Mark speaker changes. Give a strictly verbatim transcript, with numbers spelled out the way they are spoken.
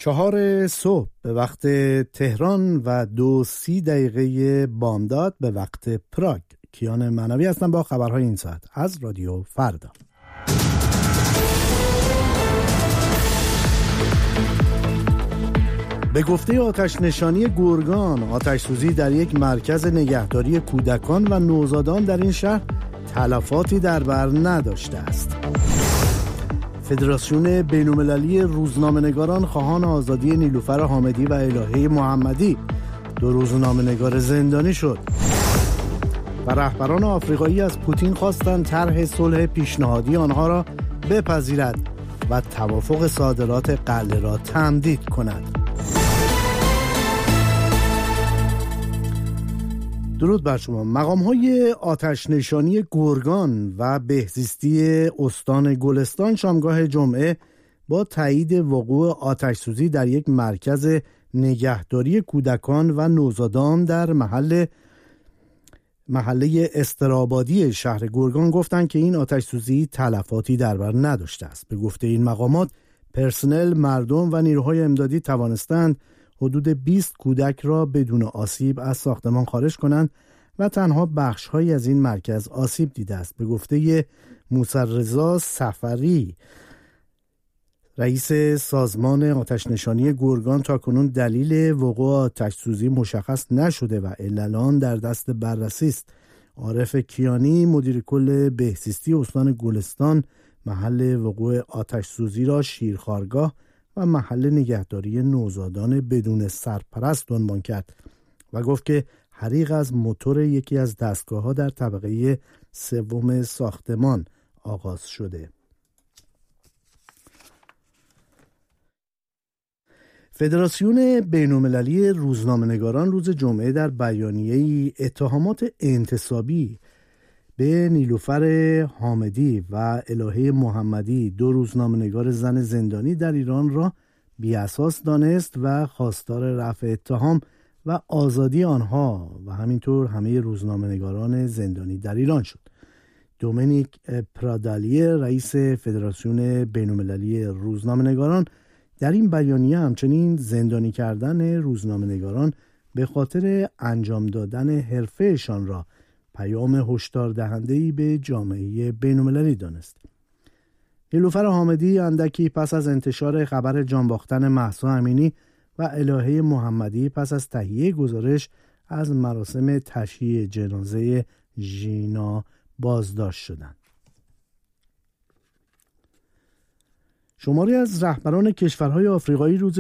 Speaker 1: چهار صبح به وقت تهران و دو سی دقیقه بامداد به وقت پراگ. کیان معنوی هستم با خبرهای این ساعت از رادیو فردا. به گفته آتش نشانی گرگان، آتش سوزی در یک مرکز نگهداری کودکان و نوزادان در این شهر تلفاتی در بر نداشته است. فدراسیون بین‌المللی روزنامه‌نگاران خواهان آزادی نیلوفر حامدی و الهه محمدی، دو روزنامه‌نگار زندانی شد. و رهبران آفریقایی از پوتین خواستند طرح صلح پیشنهادی آنها را بپذیرد و توافق صادرات غله را تمدید کند. درود بر شما. مقام‌های آتش نشانی گرگان و بهزیستی استان گلستان شامگاه جمعه با تایید وقوع آتش سوزی در یک مرکز نگهداری کودکان و نوزادان در محل محله استرابادی شهر گرگان گفتند که این آتش سوزی تلفاتی در بر نداشته است. به گفته این مقامات، پرسنل، مردم و نیروهای امدادی توانستند حدود بیست کودک را بدون آسیب از ساختمان خارج کنند و تنها بخش‌هایی از این مرکز آسیب دیده است. به گفته موسی رضا سفری، رئیس سازمان آتش نشانی گرگان، تاکنون دلیل وقوع آتش سوزی مشخص نشده و علل در دست بررسی است. عارف کیانی، مدیر کل بهزیستی استان گلستان، محل وقوع آتش سوزی را شیرخوارگاه و محل نگهداری نوزادان بدون سرپرست عنوان کرد و گفت که حریق از موتور یکی از دستگاه‌ها در طبقه سوم ساختمان آغاز شده. فدراسیون بین‌المللی روزنامه‌نگاران روز جمعه در بیانیه‌ای اتهامات انتصابی به نیلوفر حامدی و الهه محمدی، دو روزنامه‌نگار زن زندانی در ایران، را بی‌اساس دانست و خواستار رفع اتهام و آزادی آنها و همینطور همه روزنامه‌نگاران زندانی در ایران شد. دومینیک پرادالیه، رئیس فدراسیون بین‌المللی روزنامه‌نگاران، در این بیانیه همچنین زندانی کردن روزنامه‌نگاران به خاطر انجام دادن حرفه‌شان را پیام هشدار دهنده‌ای به جامعه بین‌المللی دانست. نیلوفر حامدی اندکی پس از انتشار خبر جان باختن مهسا امینی و الهه محمدی پس از تهیه گزارش از مراسم تشییع جنازه ژینا بازداشت شدند. شماری از رهبران کشورهای آفریقایی روز